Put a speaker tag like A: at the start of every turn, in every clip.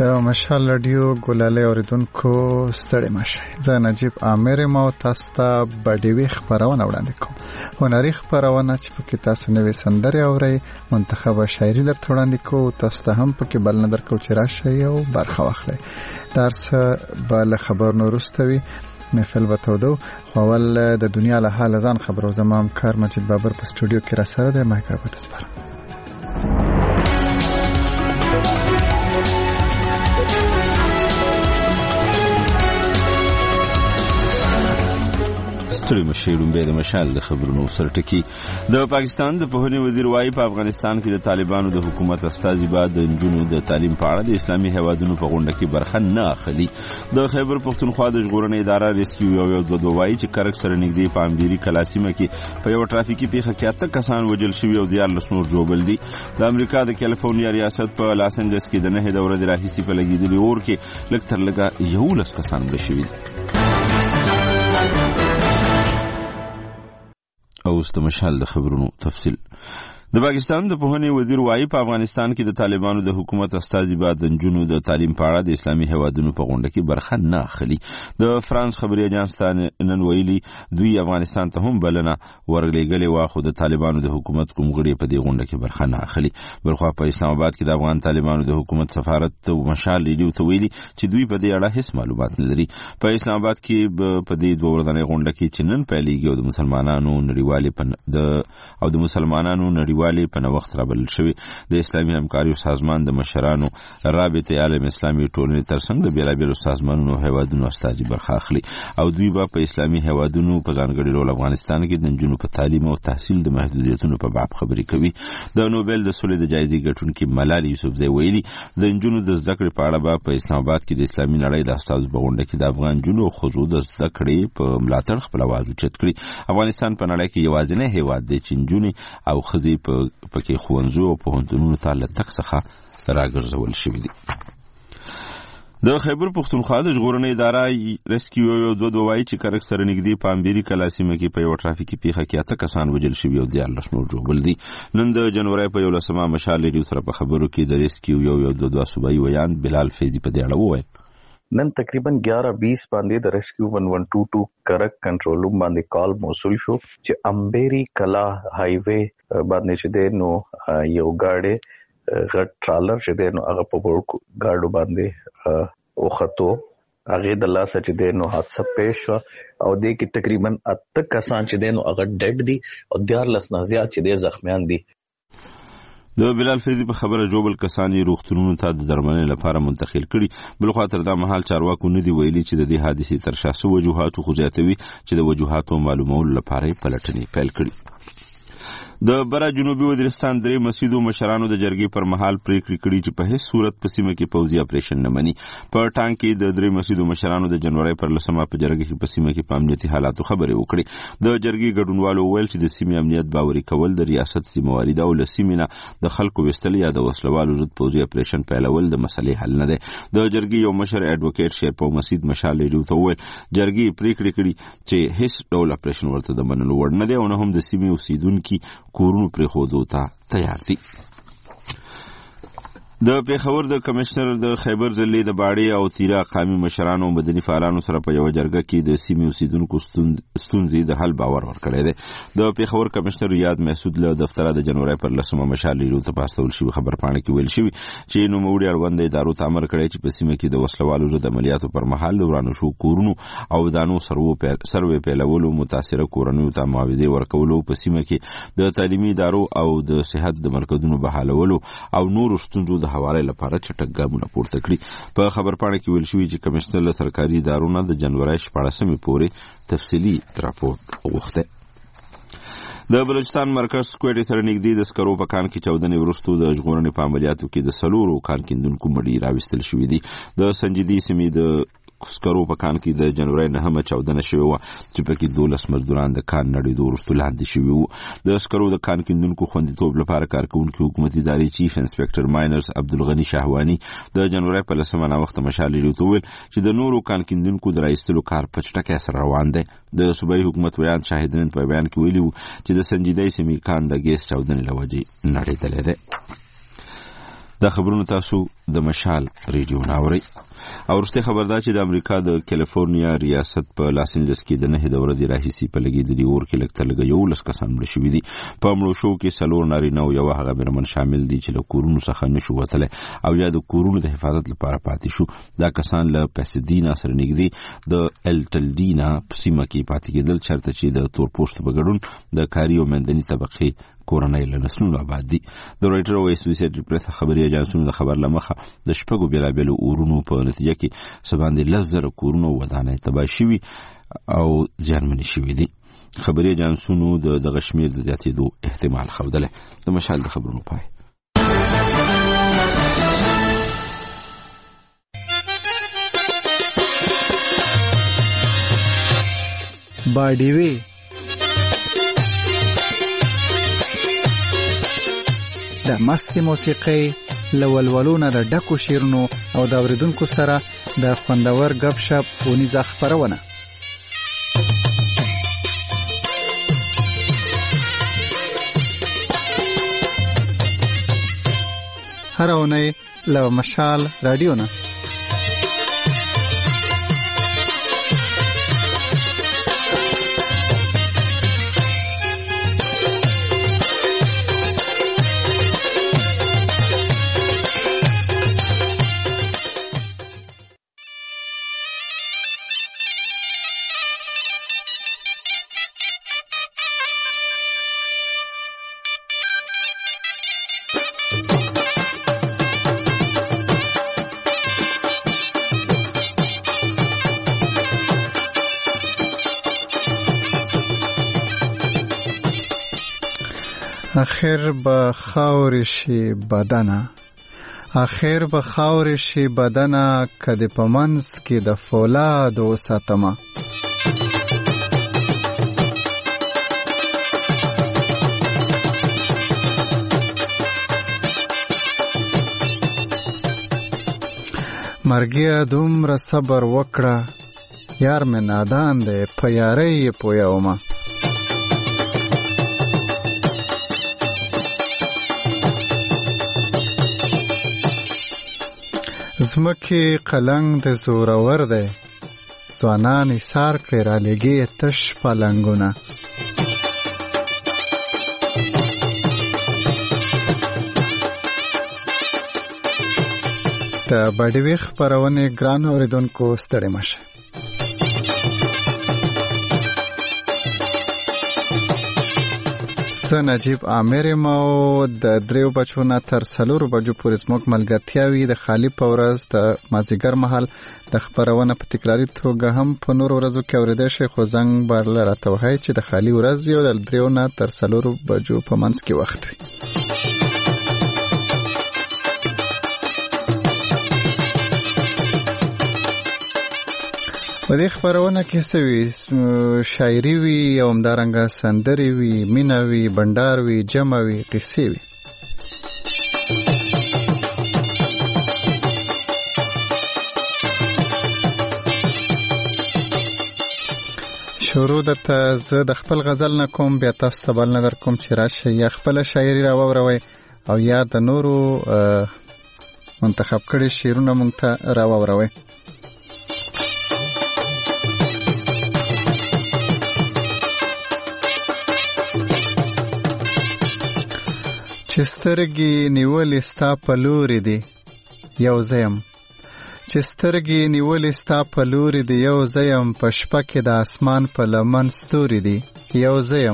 A: مشال رادیو ګلاله اوریدونکو ستړي مشه. زه نجیب عامر ما تاسو ته بډیوي خبرونه وړاندې کوم. هنري خبرونه چې پکې تاسو نوې سندرې اورئ، منتخبه شاعري درته وړاندې کوو. تاسو ته هم پکې بلنه درکو چې راشئ او برخه واخلئ. درس به له خبرونو وروسته وي. محفل به تودو. خو اول د دنیا له حاله ځان خبرو. زما همکار مجید بابر په سټوډیو کې را سره دی. مایک به تسپارم.
B: ستړي مشیرون به د مشال د خبرونو سرټکی. د پاکستان د پوهنې وزیر وايي په افغانستان کې د طالبانو د حکومت استازي بعد د نجونو د تعلیم په اړه د اسلامي هیوادونو په غونډه کې برخه نه اخلي. د خیبر پښتونخوا د ژغورنې اداره ریسکیو یو وايي چې کرک سره نږدې په امبيري کلاسیمه کې په یو ټرافیکي پیښه کې 8 کسان وژل شوي او 14 نور ژوبل دي. د امریکا د کیلیفورنیا ریاست په لاس انجلس کې د 9 دوره د راهیسي په لګیدلي اور کې لږ تر لږه 11 کسان مړه شوي دي. او د مشال د خبرونو تفصیل. د پاکستان د پوهنې وزیر وايي په افغانستان کې د طالبانو د حکومت استازي بعد د نجونو د تعلیم په اړه د اسلامي هیوادونو په غونډه کې برخه نه اخلي. د فرانس خبري اژانس نن ویلي دوی افغانستان ته هم بلنه ورلېږلې و، خو د طالبانو د حکومت کوم غړي په دې غونډه کې برخه نه اخلي. بلخوا په اسلام آباد کې د افغان طالبانو د حکومت سفارت مشال لیدو ته ویلي چې دوی په دې اړه هیڅ معلومات نه لري. په اسلام آباد کې په دې دوه ورځنۍ غونډه کې چې نن پیلېږي او د مسلمانانو نړیوالې په نوښت رابلل شوی د اسلامي همکاري سازمان د مشرانو رابطه عالم اسلامي ټولنې ترڅنګ د بیلابیلو سازمانونو هیوادونو استازي برخه اخلي او دوی به په اسلامي هیوادونو په ځانګړي ډول افغانستان کې د نجونو په تعلیم او تحصیل د محدودیتونو په باب خبرې کوي. د نوبل د صلح د جایزې ګټونکي ملالۍ یوسفزۍ ویلي د نجونو د زده کړې په اړه په اسلام آباد کې د اسلامي نړۍ د استازو په غونډه کې د افغان نجونو او ښځو د زده کړې په ملاتړ خپل आवाज اوچت کړي. افغانستان په نړۍ کې یوازینی هیواد دی چې نجونې او ښځې پکې ښوونځو او پوهنتونونو ته له تګ څخه راګرځول شوي دي. د خیبر پښتونخوا د ژغورنې اداره ریسکیو یو وايي چې کرک سره نږدې په امبيري کلاسیمه کې په یو ټرافیکي پیښه کې 8 کسان وژل شوي او 14 نور ژوبل دي. نن د جنوري په 11 مشال لیدو سره په خبرو کې د ریسکیو یو صوبایي ویان بلال فیضی په دې اړه وویل.
C: نن تقریبا 11:20 باندې د ریسکیو 1122 کرک کنټرول روم باندې کال موصول شو چې امبيري کلا های وی باندې چې نو یو گاډي غټ ټرالر چې نو هغه په گاډو باندې او خطو هغه د لاسه چې نو حادثه پیښ شو او د کې تقریبا 8 کسان چې نو هغه ډډ دي او 14 نه زیات چې زخمیان دي.
B: د بلال فیضی په خبره جوبل کسانی روغتونونو ته د درملنې لپاره منتقل کړي. بل خو تر دا مهال چارواکو نه دی ویلي چې د دې حادثې تر شا څه وجوهات خو زیاتوي چې د وجوهاتو معلومولو لپاره پلټنې پیل کړي. د برا جنوبي وزیرستان درې مسجدو مشرانو د جرګې پر مهال پریکړه کړې چې په هیڅ صورت په سیمه کې پوځي اپریشن نه مني. په ټانګ کې د درې مسجدو مشرانو د جنوري پر 10 په جرګې کې په سیمه کې په امنیتي حالاتو خبرې وکړې. د جرګې ګډونوالو ویل چې د سیمې امنیت باوري کول د ریاست ذمہواری ده او له سیمې نه د خلکو وستل یا د وسلوالو ضد پوځي اپریشن پیلول د مسلې حل نه ده. د جرګې یو مشر اډوکیټ شیرپو مسجد مشال لیدو ته ویل جرګې پریکړه کړې چې هیڅ ډول اپریشن ورته د منلو وړ نه ده او نه هم د سیمې اوسیدونکو کورونو پر خودو ته تیار دي. د پیښور د کمشنر د خیبر ضلع د باړې او تیرا قامي مشرانو او مدني فعالانو سره په یو جرګه کې د سیمې اوسیدونکو ستونزې د حل باور ورکړی دی. د پیښور کمشنر ریاض محسود له دفتر د جنوري پر 10 مشال لیدو ته پاستول شوی خبر پاڼه کې ویل شوی چې نوموړي اړوند ادارو ته امر کړی چې په سیمه کې د وسلوالو ضد عملیاتو پر مهال د ورانو شو کورونو او دانو سروې پیلولو متاثره کورنیو ته معاوضه ورکولو په سیمه کې د تعلیمي ادارو او د صحت د مرکزونو بحالولو او نور ستونزو د حواله لپاره چټک ګامونه پورته کړي. په خبر پاڼه کې ویل شوی چې کمشنر له سرکاري ادارو نه د جنوري 14 پورې تفصیلي راپور وغوښته. د بلوچستان مرکز کوټې سره نږدې د سکرو په کان کې 14 ورستو د ژغورنې په عملیاتو کې د سلورو کان کیندونکو مړي راوستل شوې دي. د سنجیدي سیمې د سکرو په کان کې د جنوري 9 14 شوی و چې په کې 12 مزدوران د کان نړیدو ورستو لاندې شوی وو. د سکرو د کان کیندونکو خوندیتوب لپاره کارکونکو حکومت ادارې چیف انسپکټر ماینرز عبدالغنی شاهوانی د جنوري په 10 وخت مشال لیدو ویل چې د نورو کان کیندونکو د رایستلو کار په چټکۍ سره روان دی. د صوبایي حکومت ویان شاهدین په بیان کې ویلي چې د سنجیدي سیمې کان د ګیس چاودنې لوجې نړیدلې ده. دا خبرونه تاسو د مشال ریډیو ناوري. او ورسته خبر دا چې د امریکا د کیلیفورنیا ریاست په لاس انجلس کې د 9 ورځې راهیسي په لګیدلي اور کې لګ 11 کسان مړ شوي دي. په مړو شو کې 4 نارینه او یو هغه مېرمن شامل دي چې له کورونو څخه نشو وتلی او یا د کورونو د حفاظت لپاره پاتې شو. دا کسان له پاسیدینا سره نږدې د الټلډینا په سیمه کې پاتې کېدل، چېرته چې د تورپوستو په ګډون د کاري او مندني طبقې کورنۍ له نسلونو آباد دي. د رویټر او اسوسییټډ پریس خبري اژانسونو د خبر لمخه د شپږو بېلابېلو اورونو په نتیجه کې سباندې 10,000 کورونه او ودانۍ تباه شوي او زیانمنې شوي دي. خبري اژانسونو دغه شمېر د زیاتېدو احتمال ښودلی. د مشال د خبرونو پای.
A: باډیوي د مستي موسیقي لولولونه د ډکو شیرونو او د اوریدونکو سره د خوندور غب شپ ونیزه خبرونه. هر اونۍ له مشال رادیو نه. آخر به خاور شي بدنه، آخر به خاور شي بدنه، کدی په منځ کې د فولاد وساتمه. مرګیا دومره صبر وکړه، یار مې نادان دی، په یارۍ یې پویومه. زمکی قلنگ د زورور دی، ځوانان ایثار کړي را لګي تش پلنګونه. د باډیوي خپرونې ګران اوریدونکو ستړي مشه. زه نجیب عامر یم او د 3 بجو نه تر 4 بجو پورې زموږ ملګرتیا وي. د خالی په ورځ د مازدیګر مهال د خپرونه په تکراري توګه هم په نورو ورځو کې اورېدای شئ، خو زنګ به راته وهئ چې د خالی ورځ وي او د 3 نه تر 4 بجو په منځ کې وخت وي. په دې خبرونه کې سوي شاعري وي او همدارنګه سندري وي، مینه وي، بندار وي، جمع وي، قصې وي. شروع دته زه د خپل غزل نه کوم، بیا تاسو ته بل نظر کوم چې راشئ یا خپل شاعري راووروئ او یا د نورو منتخب کړي شعرونه مونږ ته راووروئ. چې سترګې نیولې ستا په لورې دي یو زیم، چې سترګې نیولې ستا په لورې دي یو زیم، په شپه کې د اسمان په لمن ستوري دي یو زیم.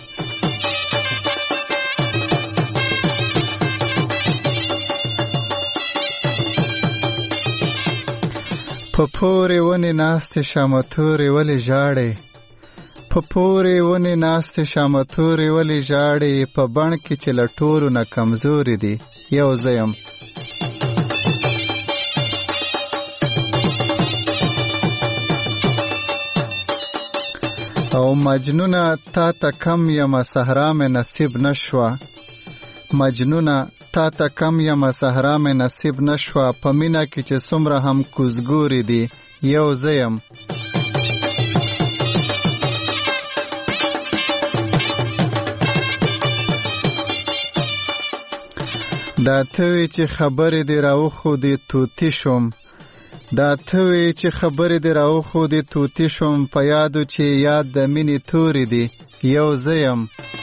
A: په پورې ونې ناستې شمه تورې ولې ژاړې، په پورې ونې ناستې شمه تورې ولې ژاړې، په بڼ کې چې له ټولو نه کمزوري دي یو زیم. او مجنونه تا ته کم یم صحرا مې نصیب نشوه، مجنونه تا ته کم یم صحرا مې نصیب نشوه، په مینه کې چې څومره هم کوزګوري دي یو زیم. دا ته وی چې خبرې دې راوښودې توتي شوم دا ته وی چې خبرې دې راوښودې توتي شوم په یادو چې یاد د مینې تورې دي یو زه یم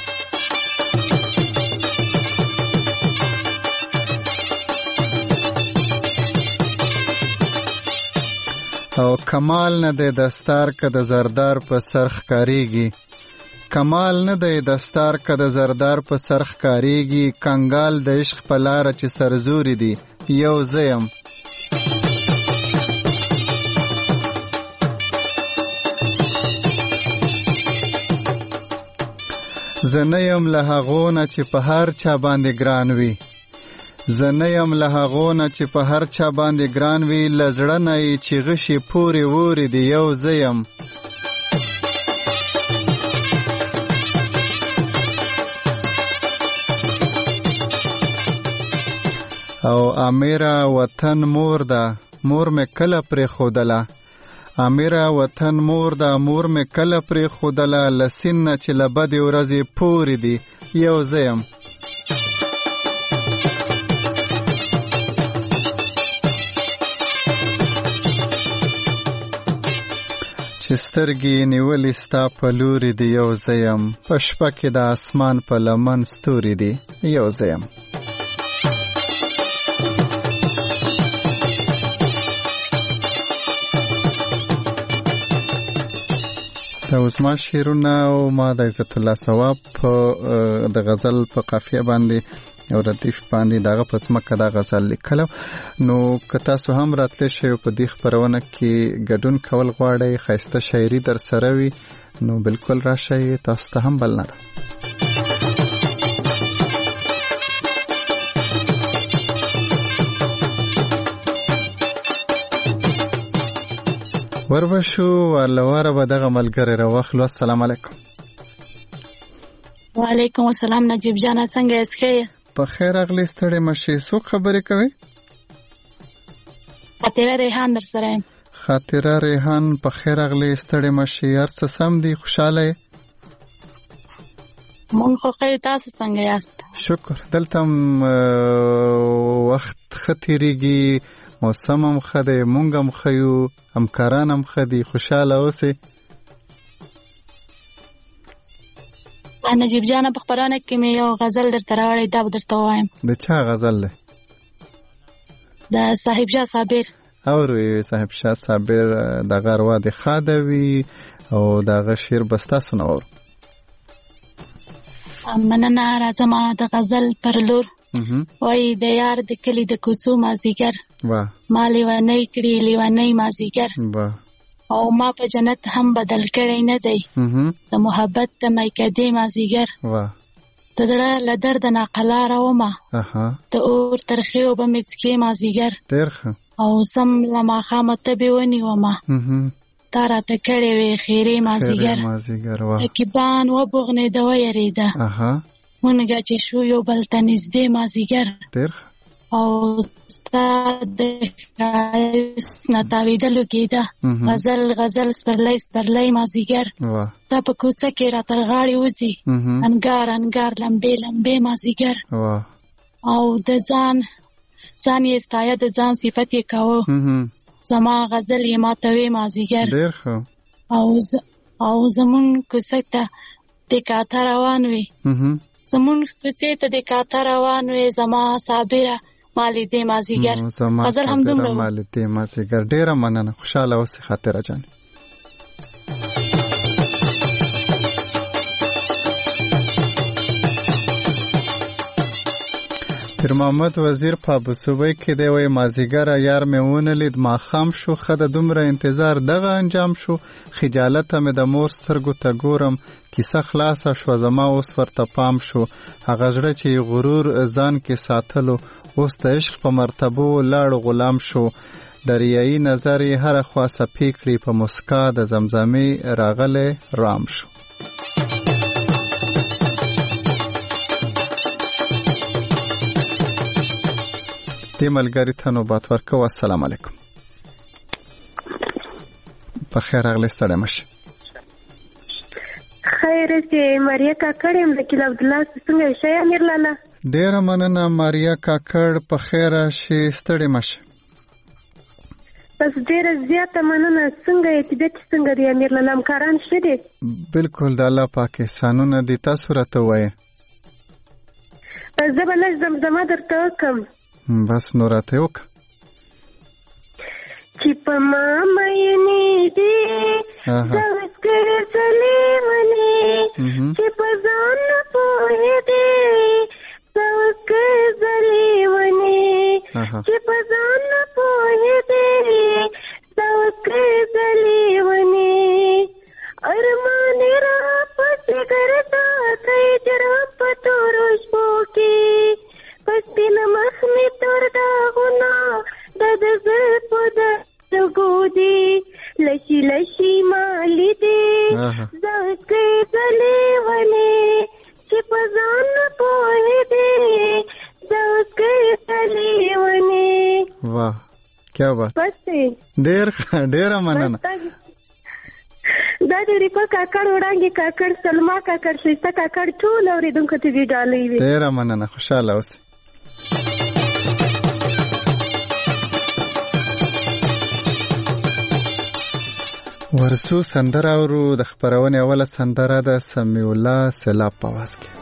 A: او کمال نه دی دستار که د زردار په سر ښکاریږي کمال نه دی دستار که د زردار په سر ښکاریږي کنګال د عشق په لاره چې سرزوري دي یو زه یم زه نه یم له هغو نه چې په هر چا باندې ګران وي زه نه یم له هغو نه چې په هر چا باندې ګران وي له زړه نه یې چې غشي پورې وورې دي یو زه یم او امیره وطن مور ده مور مې کله پرېښودله امیره وطن مور ده مور مې کله پرېښودله له سین نه چې له بدې ورځې پورې دي یو زه یم چې سترګې نیولې ستا په لوري دي یو زه یم په شپه کې د اسمان په لمن ستوري دي یو زه یم دا اوس ما شعرونه او ما د عزت الله ثواب د غزل په قافیه باندې او ردیف باندې دغه پس مکه دا غزل لیکلو نو که تاسو هم راتلی شئ په دې خپرونه کې ګډون کول غواړئ ښایسته شاعري در سره وي نو بالکل راشئ تاسو ته هم بلنه ده وربشو ورلواره به دغه ملګری راواخلو السلام علیکم
D: وعلیکم السلام نجیب جانه څنګه یاست ښه
A: په خیر اغلی ستړی مشي څوک خبرې کوي
D: خاطره ریحان در سره یم
A: خاطره ریحان په خیر اغلی ستړی مشي هر څه سم دي خوشاله
D: مونږ خو ښه تاسو څنګه یاست
A: شکر دلته وخت ښه تېرېږي موسم هم ښه دی مونږ هم ښه یو همکاران هم ښه دي خوشاله اوسئ
D: نجیب جانه په خپرونه کې مې یو غزل درته راوړی دا به درته ووایم
A: د چا غزل دی
D: د صاحب شاه صابر
A: اورئ صاحب شاه صابر دغه اروا د ښاده وي او دغه شعر به ستاسو نه واورو
D: مننه راځم د غزل پر لور وایي د یار د کلي د کوڅو مازدیګر ما لیونی کړي لیونی مازدیګر او ما په جنت هم بدل کړی نه دی د محبت د میکدې مازدیګر د زړه له درده ناقلاره ومه د اور ترخې اوبه مې څکې مازدیګر او سم له ماښامه تبې ونیومه تا راته کړې وې خیرې مازدیګر رقیبان وبغنېده ویرېده مونږه چې شو یو بل ته نږدې مازدیګر او ستا د ښایست نه تاوېدلو کېده غزل غزل سپرلی سپرلی مازدیګر ستا په کوڅه کې را تر غاړې وځي انګار انګار لمبې لمبې مازدیګر او د ځان یې ستایه د ځان صفت یې کاوه زما غزل یې ماتوې مازدیګر او زمون کوڅه ته د کاته روان وي زمون کوڅې ته د کاته روان وي زما صابره مالی دې مازیګر غزل هم دومره
A: مالی دې مازیګر ډیره مننه خوشاله اوسې خاطره جان پیر محمد وزیر په ابوصوبۍ کې دی وایي مازیګره یار مې ونه لید ماښام شو ښه د دومره انتظار دغه انجام شو خجالته مې د مور سترګو ته ګورم کیسه خلاصه شوه زما اوس ورته پام شو هغه زړه چې غرور ځان کې ساتلو اوس د عشق په مرتبو لاړ غلام شو دریایي نظر یې هره خوا څپې کړي په مسکا د زمزمې راغلی رام شو دې ملګري ته نوبت ورکوو السلام علیکم په خیر راغلی ستړی مشي
E: خیر چې ماریا کاکړ یم د کیل عبدالله څنګه ښه امیر لاله
A: ډیره مننه ماریا کاکړ، په خیر شي، ستړي مشه.
E: بس ډیره زیاته مننه. څنګه یې طبیعت څنګه دی امیر لاله همکاران ښه دي؟
A: بالکل د الله پاک احسانونه دي. تاسو راته وایئ.
E: زه به لږ زمزمه درته وکړم.
A: بس نو راته یې وکړه.
E: چې په ما مینې دي زوسکر سلیمنې، چې په ځان نه پوهېدې زوسکر سلیمنې، چې په ځان نه پوهېدې زوسکر سلیمنې، ارمان را پسې ګرځا کئ جرم په تورو شپو کې، پسپین مخ مې تور داغونه د زړه په دسترګو دي، لشي لشي مالي دي زوسکر سلیمنې، چې په ځان نه پوهېدې زوسکر سلیمنې.
A: واہ کیا بات.
E: بس
A: ډیره مننه.
E: دا د ریپا کاکړ، وړانګې کاکړ، سلما کاکړ، شایسته کاکړ، ټول اورېدونکو ته دې ډالۍ وي.
A: ډیره مننه، خوشحاله اوسئ. ورسو سندره اورو. د خپرونې اوله سندره د سمیع الله سیلاب په آواز کې.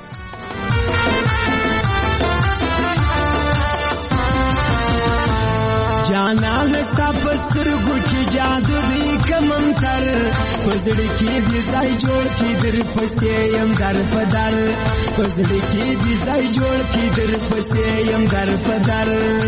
F: جانا هستا پسترګو کې جادو دی کمنتر، پزړ کې دې ځای جوړ کې در پسې يم در پدر، پزړ کې دې ځای جوړ کې در پسې يم در پدر.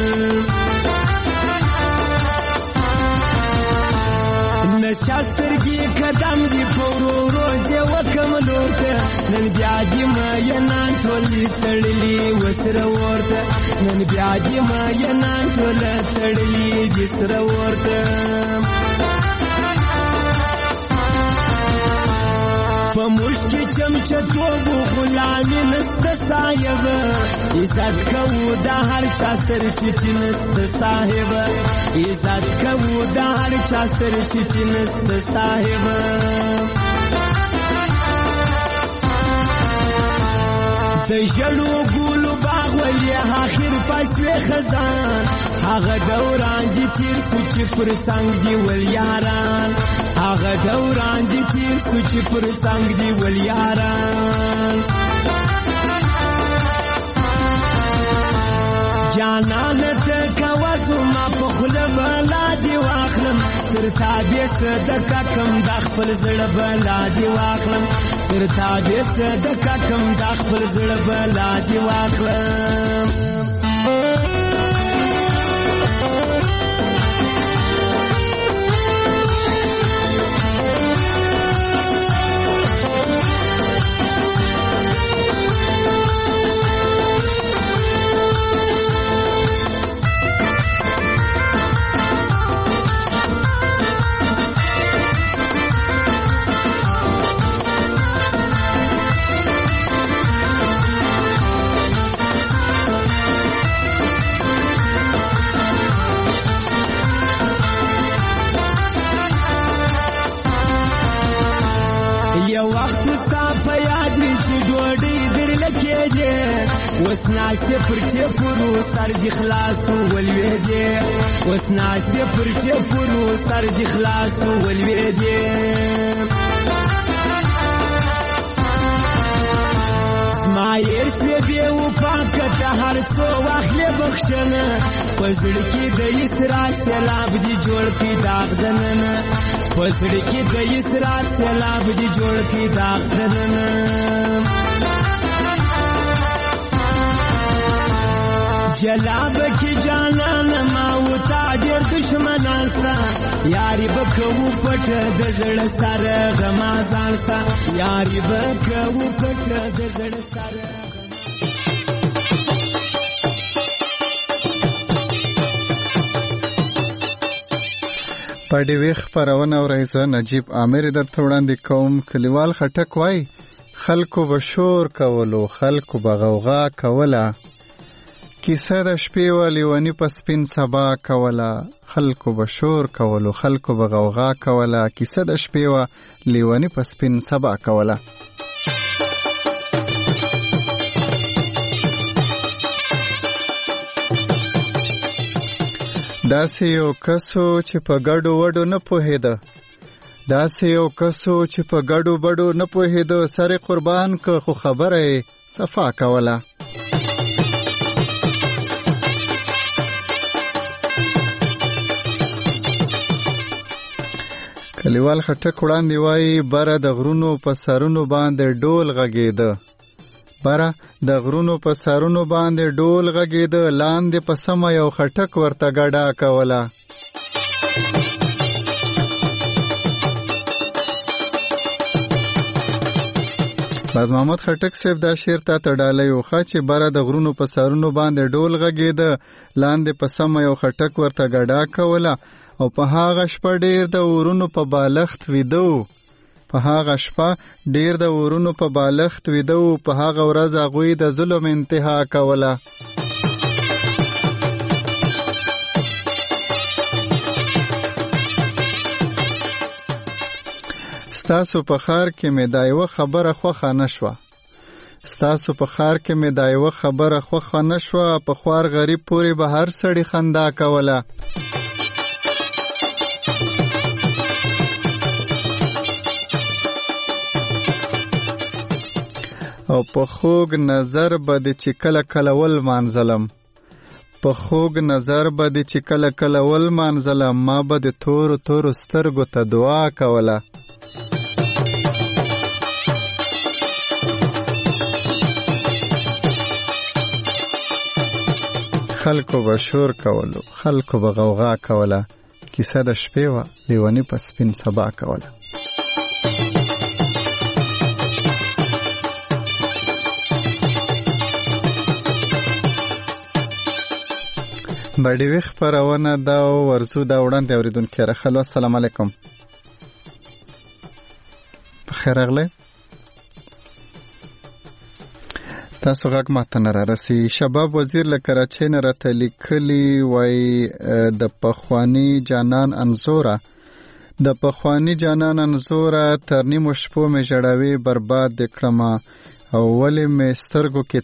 F: نشاسترګي قدم دی پورو روزه وکم لورته، نن بیا دې ما نان ټول تړلي وسره ورته، نن بیا دې ما نان ټول تړلي جسره ورته. په مشکې چمچتوبو غلامي نسته صاحب، عزت کوو د هر چا سر چې نسته صاحب، عزت کوو د هر چا سر چې نسته صاحب. د ژړو ګلو باغ ولې اخر پسې خزان، هغه دوران دې تیر سو چې پر څنګ دی ول یاران، هغه دوران دې تیر سو چې پر څنګ دی ول یاران. جانان ته کوازو ما په خوله بلا دی واخلم، تر تابع صدقه کم د خپل زړه بلا دی واخلم، تر تابع صدقه کم د خپل زړه بلا دی واخلم. وسناسته پر چپرو سر دی خلاصو ولویدې، وسناسته پر چپرو سر دی خلاصو ولویدې. سمایر سوی بی وفا کته هر څو واخلې بخښنه، پزړ کې د اسرار سیلاب دی جوړ کی داغ دننه، پزړ کې د اسرار سیلاب دی جوړ کی داغ دننه. جلاب کی جانان ما وتا ډېر دشمنان ستا، یاري بکو پټ د زړه سره غمازان ستا، یاري بکو پټ د زړه سره.
A: پاډي ویخ پرونه او رئیس نجیب عامر درته وړاندې کوم. کلیوال خټک وای خلکو بشور کولو، خلکو بغوغا کوله، کیسه د شپې و لیونی په سپین سبا کوله، خلکو بشور کولو، خلکو بغوغا کوله، کیسه د شپې و لیونی په سپین سبا کوله. داسې یو کسو چې په ګډو وډو نه پوهېده سر قربان که خو خبره یې صفا کوله. کلیوال خټک وړاندې وایي بره د غرونو په سرونو باندې ډول غږېده لاندې په سمه یو خټک ورته ګډا کوله. باز محمد خټک صاحب دا شعر ته ډالۍ وخه چې بره د غرونو په سرونو باندې ډول غږېده لاندې په سمه یو خټک ورته ګډا کوله او په هغه شپه ډیر د ورونو په بالښت ویده و په هغه ورځ هغوی د ظلم انتها کوله. ستاسو په خار کې مې دا یوه خبره خوښه نه شوه په خوار غریب پورې به هر سړي خندا کوله. او په خوږ نظر به دې چې کله ولمانځلم ما به د تورو سترګو ته دعا کوله. خلکو به شور کولو خلکو به غوغا کوله کیسه د شپې وه لیونی په سپین سبا کوله. بډیوي خپرونه دا ورزو دا وړاندې اوریدونکي راخلو. السلام علیکم. بخیر راغلی. ستاسو غږ ماته نه رارسي. شباب وزیر له کراچۍ نه راته لیکلي وایي د پخواني جانان انځوره تر نیمو شپو مې ژړاوي برباد دې کړمه او ولې مې سترګو کې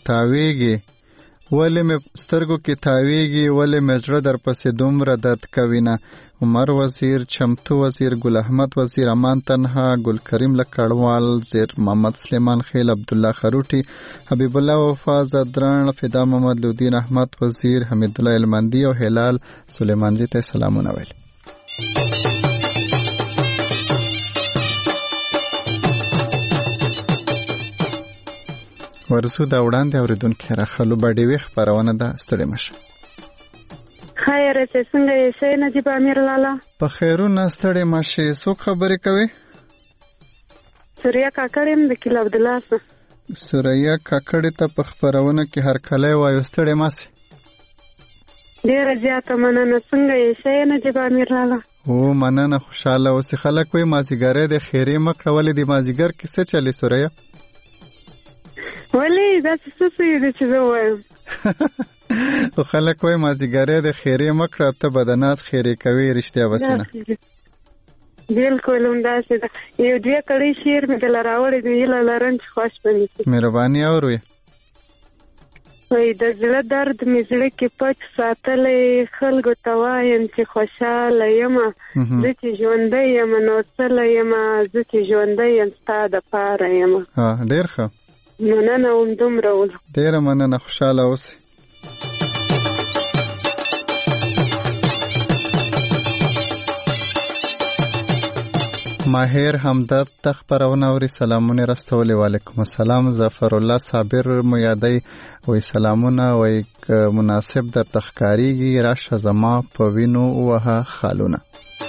A: تاویږي ولې مې زړه در پسې دومره درد کوینه. عمر وزیر، چمتو وزیر، ګل احمد وزیر، امان تنها، ګل کریم لکړوال، زیر محمد سلیمان خیل، عبدالله خروټی، حبیب الله وفا زدران، فدا محمد لودین، احمد وزیر، حمید الله المندی او هلال سلیمانجی ته سلامونه ویل. ورسو دا وړاندې اوریدونکي راخلو. بډیوي خپرونه ده، ستړي مشه.
E: خیر څه څنګه یې سې نجیب امیر لالا؟
A: په خیرونه ستړي مشه. څوک خبرې کوي؟
E: سوریا کاکړم د کله عبد الله سره.
A: سوریا کاکړ ته په خبرونه کې هر کله وایو ستړي مشه.
E: ډیره زیاته مننه. څنګه یې سې نجیب امیر لالا؟
A: او مننه، خوشاله اوسې. خلک وایي مازیګری د خیرې مکړه، ولې د مازیګر کیسه چلی سوریا؟
E: ولی دا څه دی چې زه وایم؟
A: خو خلک وایي مازیګری د خیرې مکړه، ته به د ناز خیرې کوي. رښتیا بسې نه؟
E: بلکل همداسې ده. یو دوه کړۍ شعر مې دله راوړی دی، هیله لرم چې خوښ به مې شي.
A: مهرباني اورئ.
E: وایي د زړه درد مې زړه کې پټ ساتلی، خلکو ته وایم چې خوشحاله یمه، زه چې ژوندی یم نو څله یمه، زه چې ژوندی یم ستا دپاره یمه.
A: ډېر ښه،
E: مننه هم دومره ولو.
A: ډېره مننه، خوشحاله اوسئ. ماهر همدرد ته خپرونه اوري. سلامونه رسولې. وعلیکم السلام. ظفر الله صابر مو یادی وی سلامونه، وی مناسب در تخکاریږي راشه زما په وینو وها خالونه.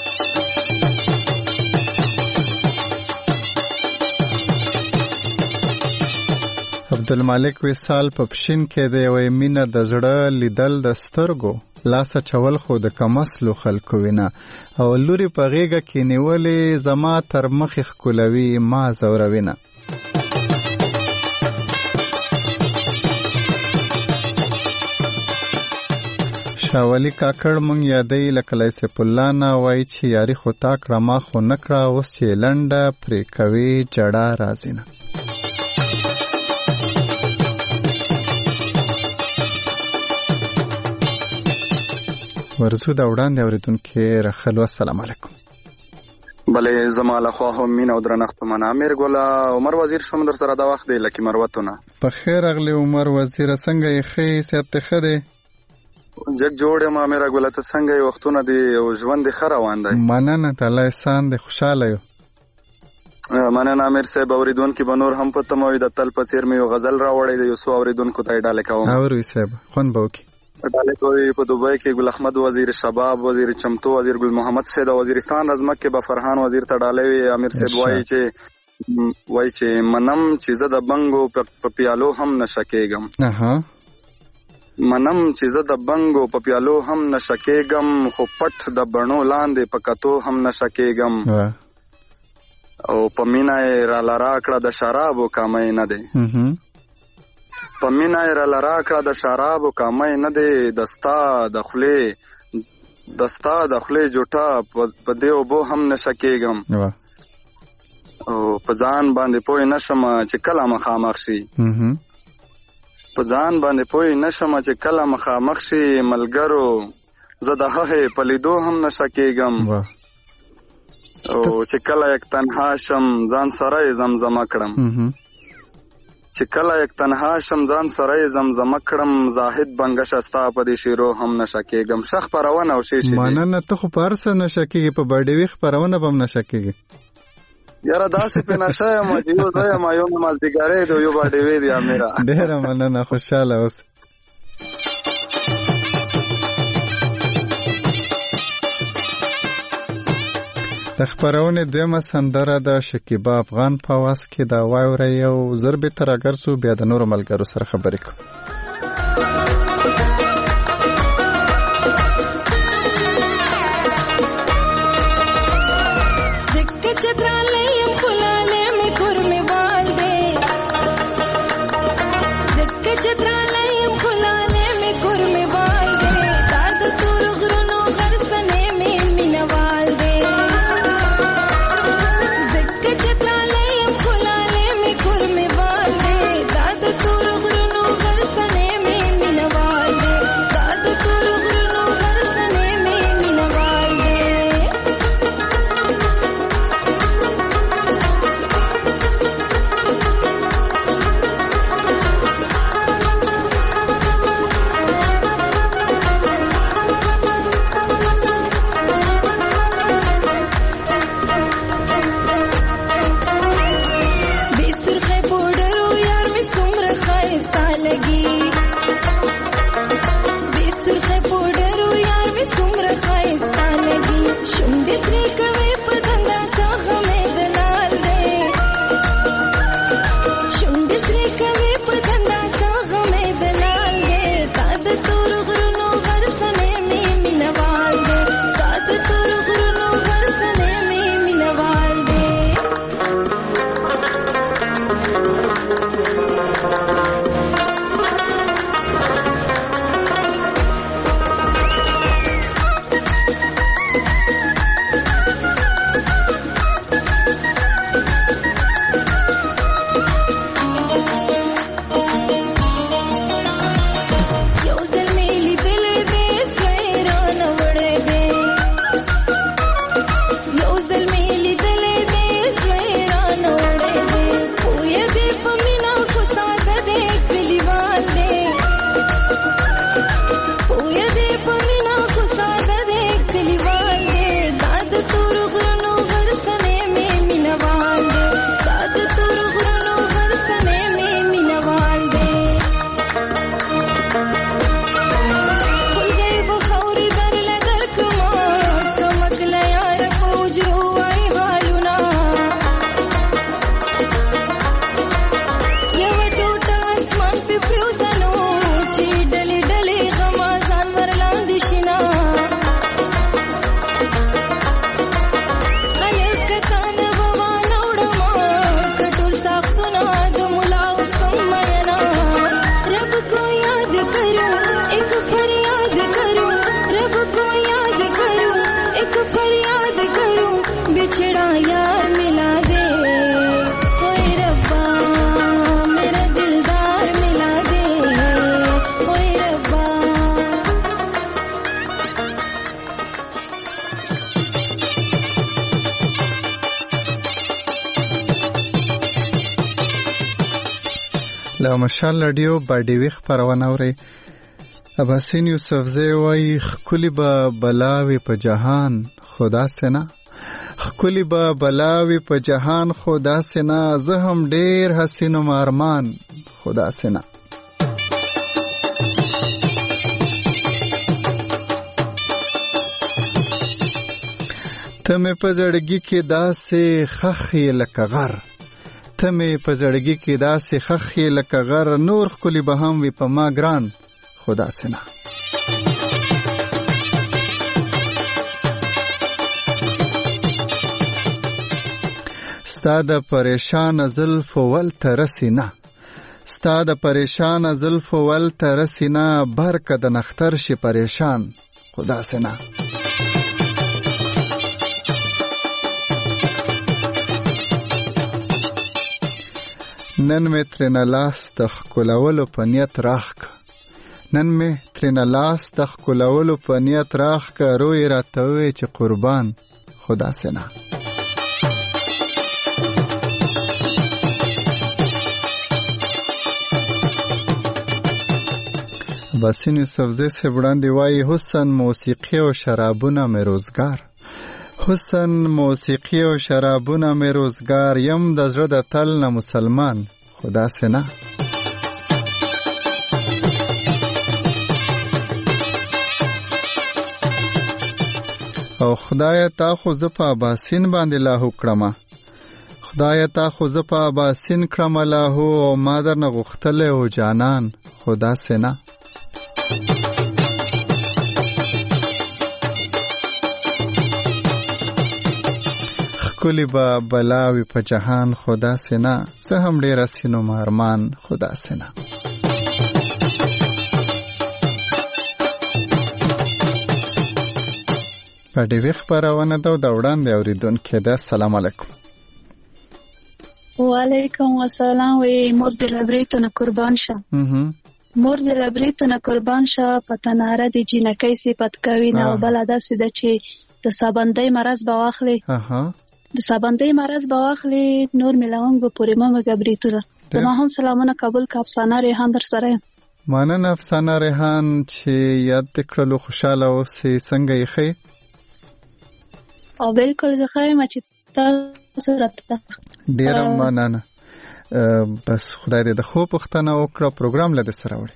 A: عبدالمالک وصال په پښین کې دی، وی مینه د زړه لیدل د سترګو، لاس چول خو د کمسلو خلکو وینا، او لوري په غیږه کې نیولې زما تر مخې ښکلوي ما زوروینه. شاولی کاکړ مونږ یادی لکه سیف الله نه، وایي چې یاري خو تا کړه ما خو نه کړه، اوس چې لنډه پرې کوي جړه راځي نه. ورزو دا وړاندې اوریدونکو رخلو السلام علیکم.
G: بله زما له خوا هم مين او درنښت په معنا امیر ګولا عمر وزیر شوم در سره دا وخت دی لکه مروتونه
A: په خیر اغلی عمر وزیر څنګه یې خې سیادت خده
G: جګ جوړ ما امیر ګولا ته څنګه یې وختونه دی او ژوند دی خره وان دی
A: مننه تعالی احسان دی خوشاله یو
G: مننه امیر صاحب اوریدونکو بنور هم په تموي د تل په تیر مې غزل راوړی دی یو اوریدونکو ته ډاله کوم
A: اوري صاحب خون بوکي
G: ډاله کوي په دوبۍ کې ګل احمد وزیر شباب وزیر چمتو وزیر ګل محمد سید وزیرستان رزمک کې به فرحان وزیر ته ډاله وی امیر صاحب وایي چې منم چې زه د بنګو په پیالو هم نشکېږم منم چې زه د بنګو په پیالو هم نشکېږم خو پټ د بڼو لاندې په کتو هم نشکېږم او په مینا یې را لرا کړه د شرابو کامې نه دی په مینا یې را لرا کړه د شرابو کامې نه دی دستا د خولې جوټه په دې اوبو هم نشکېږم او په ځان باندې پوه نشم چې کله مخامخ شي په ځان باندې پوه نشم چې کله مخامخ شي ملګرو زه د هغې په لیدو هم نشکېږم او چې کله یک تنها شم ځان سره یې زمزمه کړم چې کله یک تنها شم ځان سره یې زمزمه کړم زاهد بنګشه ستا په دې شیرو هم نشکېږم ښه خپرونه او شیشې
A: مننه ته خو په هر څه نشکېږي په بډېوي خپرونه به هم نشکېږي
G: یاره داسې پې نشه یم چې یو زه یم یو مې مازدیګری دی یو بډېوی دی امیره
A: ډېره مننه خوشحاله اوسه د خپرونې دویمه سندره د شکیبا افغان په آواز کې دا واورئ او زر بېرته راګرځو بیا د نورو ملګرو سره خبرې کوو
H: Sun
A: له مشال رادیو باډیوي خبرونه اوري. اباسین یوسفزی وای خکلی با بلاوی په جهان خدا سینا، خکلی با بلاوی په جهان خدا سینا، زه هم ډیر حسین و مارمان خدا سینا. تمه په زړګي کې داسې خخې لکه غر، تمه په زړګي کې داسې خخې لکه غر، نور خکلی به هم وي په ما ګران خدا سینا. ستا د پریشان زلف ول ترسینا، ستا د پریشان زلف ول ترسینا، برکه د نختر شي پریشان خدا سینا. نن می ترنه لاس د ښکلولو په نیت راخ که، نن می ترنه لاس د ښکلولو په نیت راخ که، روی راته ووی چې قربان خدا سینا. باسین یوسفزی صاحب وړاندې وایي حسن موسیقي او شرابونه مې روزګار، حسن موسیقي او شرابونه مې روزګار، یم د زړه د تل نه مسلمان خدا سینا. او خدای تا خو زه په اباسین باندې لاهو کړمه، خدای تا خو زه په اباسین کړمه لاهو، او ما درنه غوښتلی او جانان خدا سینا. خکلی با بلاوی په جهان خدا سینا، زه هم ډیر حسین و مارمان خدا سینا. په ډیوی خبرونه ده د وړاندې اوریدونکي ده. السلام علیکم.
D: وعلیکم السلام. وی مور د لبریتو نه قربان شه، مور د لبریتو نه قربان شه، په تناره د جنکۍ صفت کوي نه. او بل داسې ده چې د سابندۍ مرض به واخلي، د سابندۍ مرض به واخلي، نور ملونګ به پورې ممه ګبریتو ده. زما هم سلامونه قبول که. افسانه ریحان در سره یم.
A: مننه افسانه ریحان چې یاد دې کړلو. خوشحاله اوسې، څنګه یې ښې؟
D: او بالکل زه ښه یم چې تاسو راته.
A: ډېره مننه. بس خدای دې د ښو پوښتنه وکړه. پروګرام له دې سره وړي؟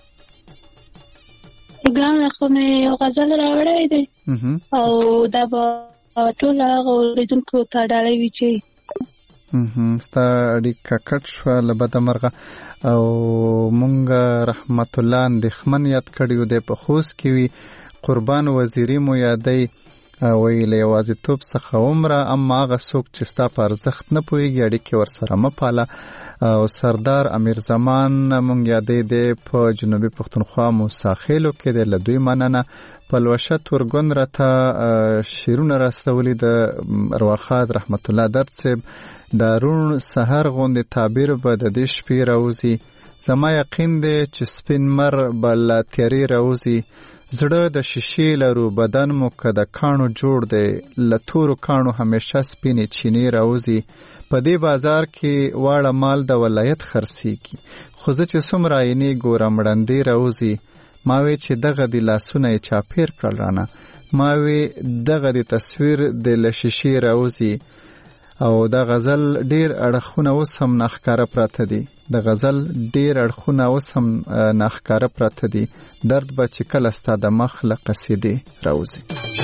D: پروګرام له خو مې یو غزل راوړی دی او دا به ټول هغه اوریدونکو ته ډالۍ وي چې
A: ستا اړیکه کټ شوه له بده مرغه. او مونږ رحمت الله اندېښمن یاد کړی دی په خوست کې وي. قربان وزیري مو یادی وی له یوازیتوب څخه عمره، اما هغه څوک چې ستا په ارزښت نه پوهېږي اړیکې ورسره مه پاله. او سردار امیر زمان مونږ یادی دی په جنوبي پښتونخوا موساخیلو کې دی. له دوی مننه. پلوشه تورګون راته شعرونه راستولي د ارواښاد رحمت الله درد صاحب. د روڼ سحر غوندې تعبیر به د دې شپې راوځي، زما یقین دی چې سپین مر به له تیارې راوځي. زړه د شیشې لرو، بدن مو که د کاڼو جوړ دی، له تورو کاڼو همیشه سپینې چینې راوځي. په دې بازار کې واړه مال د ولایت خرڅېږي، خو زه چې څومره عینې ګورم ړندې راوځي. ما وی چې دغه د لاسونه یې چاپیر کړل رانه، ما وی دغه د تصویر د له شیشې راوځي. او د غزل ډیر اړخونه اوس هم ناښکاره پراته دي، د غزل ډیر اړخونه اوس هم ناښکاره پراته دي. درد به چې کله ستا د مخ له قصیدې راوځي.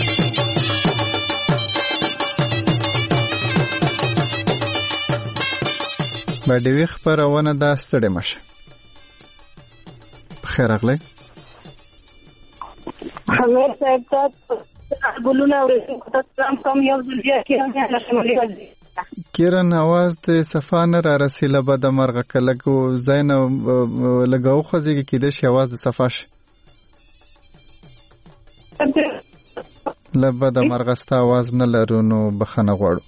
A: باډیوي خپرونه ده. ستړې مه شئ. بخیر راغلی.
E: خمیر صاحب ته ګلونه اورېدونکو ته سلام کوم. یو ځل بیا
A: کیرن اواز د صفا نه را رسي له بده مرغه که لږ ځای نه لږ وخوځېږي، کیدای شي اواز د صفا شي. له بده مرغه ستا اواز نه لرو، نو بخښنه غواړو.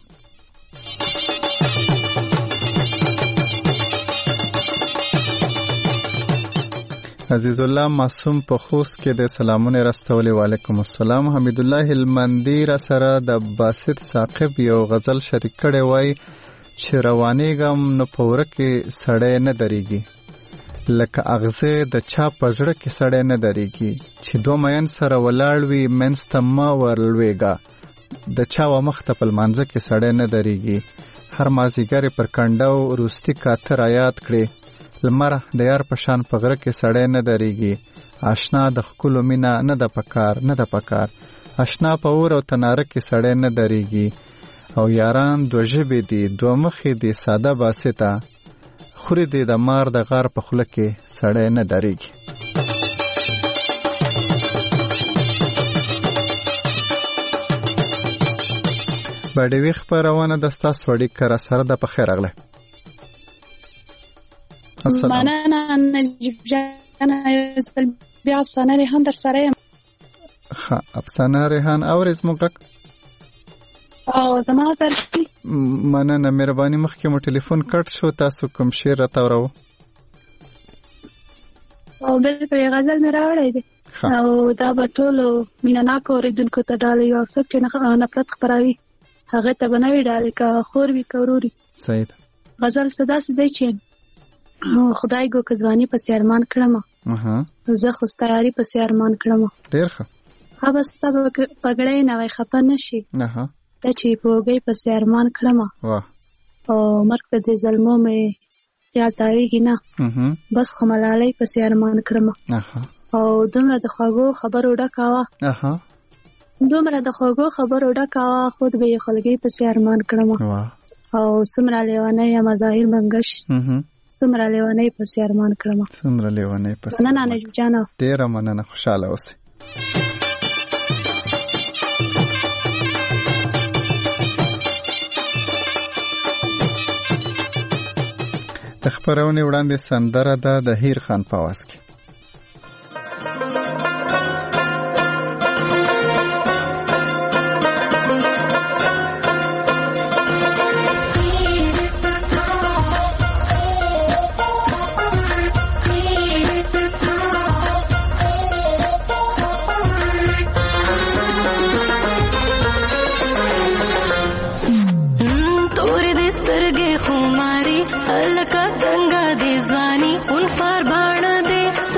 A: عزیز الله معصوم په خوست کې د سلامونه راستولي. وعلیکم السلام. حمید الله هلمندی را سره د باسط ثاقب یو غزل شریک کړی، وای چې روانېږم نو په وره کې سړی نه درېږي، لکه اغزه د چا پزړه کې سړی نه درېږي چې دوه مین سره ولاړ وي منځ ته مه ورلوېږه د چا و مخ ته په لمانځه کې سړی نه درېږي هر مازدیګر پر کنډو روستي کاته رایاد کړې لمر د یار په شان په غره کې سړی نه درېږي آشنا د ښکلو مینه نه ده پکار آشنا په اور او تناره کې سړی نه درېږي او یاران دوه ژبې دي دوه مخې دي ساده باسطه خوري دي د مار د غار په خوله کې سړی نه درېږي. باډوي خپرونه د ستاسو اړیکه را سره ده. په خیر راغلی.
D: مننه نجیب جان. بیا افسانه ریحان در سره یم.
A: ښه افسانه ریحان اورې زموږ ډک
D: او زما درسي
A: مننه مهرباني. مخکې مو ټلیفون کټ شو تاسو کوم شعر راته اورو؟
D: او بالکل غزل مې راوړی دی او دا به ټولو مینهناکو اورېدونکو ته ډالۍ او څوک چې نفرت خپروي هغه ته به نه وي ډالۍ که خور وي که ورور وي.
A: صحیح ده.
D: غزل څه داسې دی چې خدای ګو که ځواني پسې ارمان کړم زه خو ستا یاري پسې ارمان کړم.
A: ډېر ښه.
D: هغه ستا پګړی نوی خفه نه شي دا چې په وږۍ پسې ارمان کړم او مرګ ته دې ظلمو مې خیال تاویږي نه بس خو ملالۍ پسې ارمان کړم او دومره د خوږو خبرو ډکه وه خود به یې خلګۍ پسې ارمان کړم او څومره لیونی یم ظاهر منګش څومره لیونی پسې ارمان کړم. مننه نجیب جانه.
A: ډېره مننه. خوشحاله اوسئ. د خپرونې وړاندې سندره ده د هیر خان په آواز کې.
H: हलका गंगा दे ज़वानी उन फार बाण दे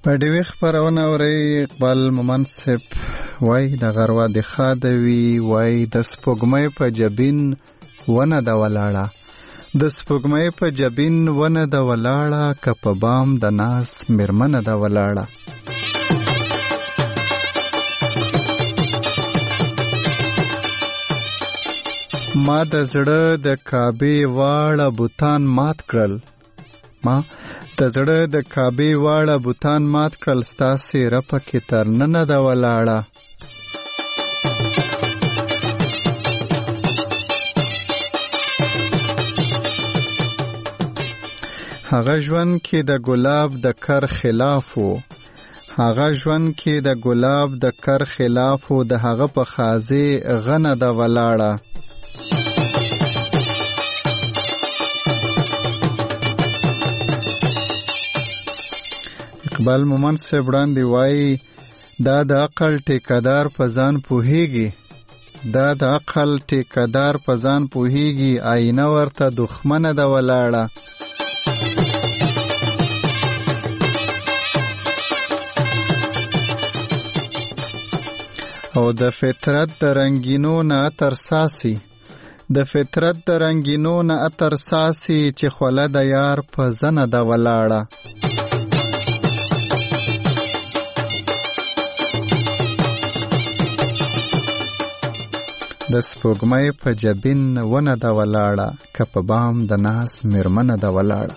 A: په ډیوی خبرونه اوري اقبال مومن صاحب وای د غروا د خادوي وای د سپوږمۍ په جبین ونه د ولاړه د سپوږمۍ په جبین ونه د ولاړه که په بام د ناس میرمنه د ولاړه ما د زړه د کعبې واړه بوتان مات کړل د زړه د کعبې واړه بوتان مات کړل ستاسې رپه کې تر ننه د ولاړه هغه ژوند کې د ګلاب د کر خلاف و هغه ژوند کې د ګلاب د کر خلاف و د هغه په خازې غنه د ولاړه اقبال مومن صاحب وړاندې وایي دا د عقل ټیکدار په ځان پوهیږي دا د عقل ټیکدار په ځان پوهیږي آینه ورته دښمنه د ولاړه او د فطرت د رنگینو نه اتر ساسي د فطرت د رنگینو نه اتر ساسي چې خوله د یار په زنه د ولاړه د سپوږمۍ په جبین ونه د ولاړه که په بام د ناس میرمنه د ولاړه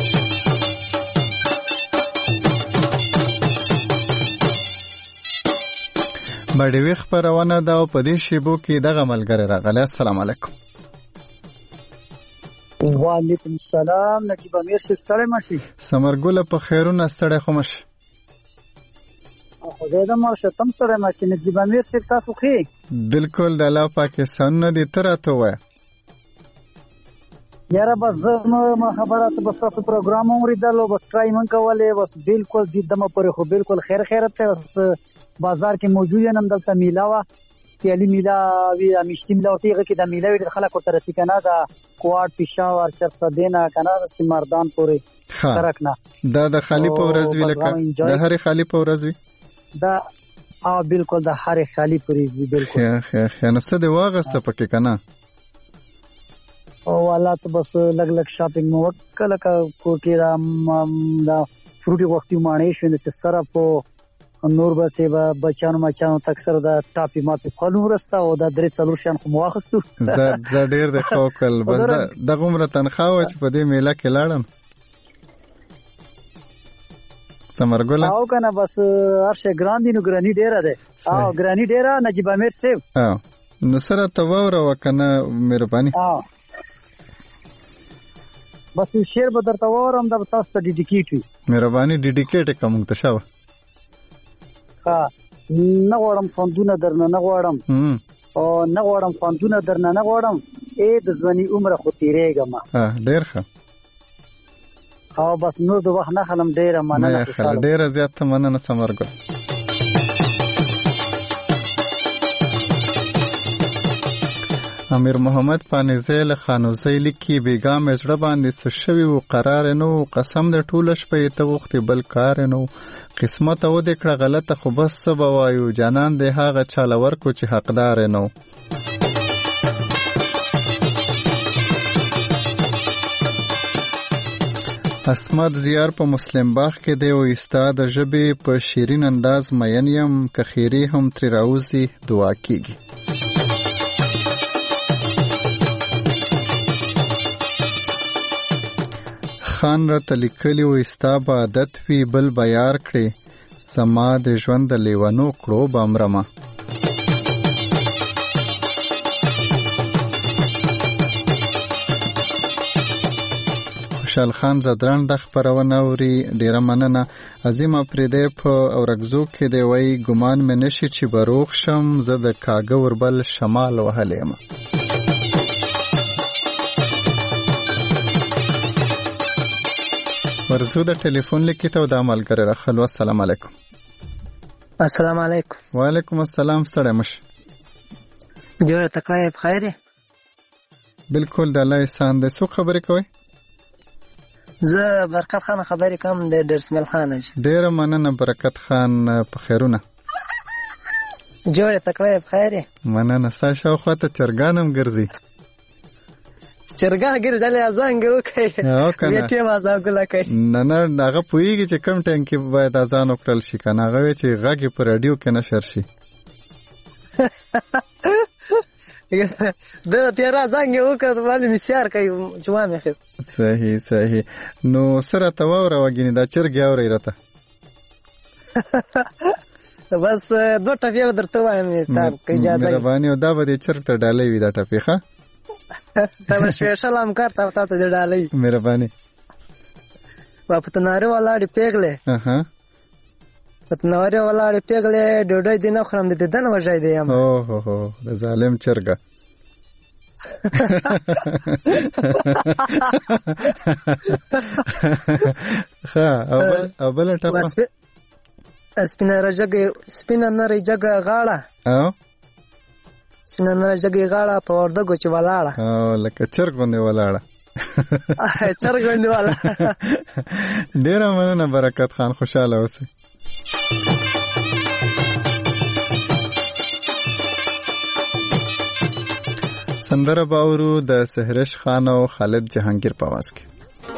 A: بډوي خبرونه دا په دې شیبو کې دغه ملګری راغلی السلام علیکم
H: وعلیکم السلام نجیب امیر صاحب ستړی ماشي
A: سمرګله په خیرونه ستړی خو مشي
H: خدای دې مر شتم سره ماشي نجیب امیر صاحب تاسو خې
A: بالکل د الله پاکستان نه دي تراته وای
H: یاره بس ما خبره څه بس تاسو پروګرام اوریدلو بس ټرای من کوله بس بالکل دې دمه پرې خو بالکل خیر خیرت ته بس بازار کې موجود یم دلته میلاوه پیالي میلا وی امشتي میلا ورته کې د میلاوي د خلکو تر څ کنه دا کوارد پېښور چرسدینا کنه سیمردان پورې ترک نه
A: دا د خالی په ورځ وی لکه د هر خالی په ورځ وی
H: دا بالکل د هر خالی پورې بالکل
A: نو څه دی واغسته پکې کنه
H: او والا څه بس لګ لګ شاپینګ مو وکړه کوټی دا فروټي وختي مانې شو چې سره په نور بچي بچانو مچانو تکسر دا ټاپي ماپي خلو رستا او دا درې څلور شان خو مواخستو
A: زه ډېر د خوکل بس د عمر تنخواه چې په دې میله کې لاړم سمرګله
H: او کنه بس هرشه ګراندی نو ګرانی ډیره ده او ګرانی ډیره نجیب امیر صاحب
A: نو سره تواوره وکنه مهرباني
H: بس شیر به درته وورم دا تاسو ته ډیډیکیټ وي
A: مهرباني ډیډیکیټ کوم ته شاوه
H: نه غواړم فوندونه درنه نه غواړم او نه غواړم فوندونه درنه نه غواړم د ځواني عمر خو تیریږم
A: ډیر ښه
H: او بس نور د وخت نه خلم ډیره مننه
A: ډیره زیات مننه سمرګل امیر محمد پانیزی له خانوزی لیکي بیګا مې زړه باندې څه شوي و قرار نو قسم د ټوله شپه ته وختې بل کار نو قسمت او د کړه غلطه خو بس څه به وایو جانان د هغه چاله ورکو چې حقدار نو اسمت زیار په مسلم باغ کې دی او استا د ژبې په شیرین انداز مین یم که خیری هم ترې راوځي دعا کیږي خان را تلیکلی و استا با عادت وی بل بیار کړي زما د ژوند د لیوانو کړو بامرمه خوشحال خان زدران د خبرونه اوري ډیره مننه عظیمه پرېدی په اورګزو کې دی وای ګمان مې نشي چې بروغ شم زه د کاږه وربل شمال وهلی یم ورزو د ټلیفون لیکي ته د عملګری راخلو السلام علیکم
I: السلام علیکم
A: وعلیکم السلام ستړی مش
I: جوړ تکړه بخیر
A: بالکل د الله احسان ده سو خبرې کوي
I: زه برکت خان خبرې کوم د ډرسمل خان.
A: ډیره مننه برکت خان، په خیرونه
I: جوړ تکړه په خیر.
A: مننه. ستا شاوخوا ته چرګان هم ګرځي؟
I: چرګان ګرځي اذان کوي بیا ټیم اذان کولا کوي.
A: نه هغه پوهیږي چې کم ټایم کې باید اذان وکړل شي کنه. هغه چې غږ په رادیو کې نشر شي
I: د تیرا څنګه وکړ ولې مسیار کوي جوامه خس.
A: صحیح. نو سره تواوره وګینه دا چرګ اوري راته
I: بس دوه ټپیه درته وایم ته اجازه
A: مهرباني. او دا به د چرګ ته ډالۍ وي دا ټپی ښه
I: ته سپیشل هم کار ته د ډالۍ
A: مهرباني.
I: پتناره ولاړې پیغلې پتناره ولاړې پیغلې ډوډۍ دې نه خورم د ددن وژای دی یم.
A: اوه د ظالم چرګه. او بل ټپه
I: سپینه نری جګه غاړه سپینه نری جګه غاړه په وردګو چې ولاړه
A: لکه چرګ باندې ولاړه
I: چرګ باندې ولاړه.
A: ډیره مننه برکت خان، خوشاله اوسئ. سندره باورو د سهرش خان او خالد جهانگیر په आवाज کې.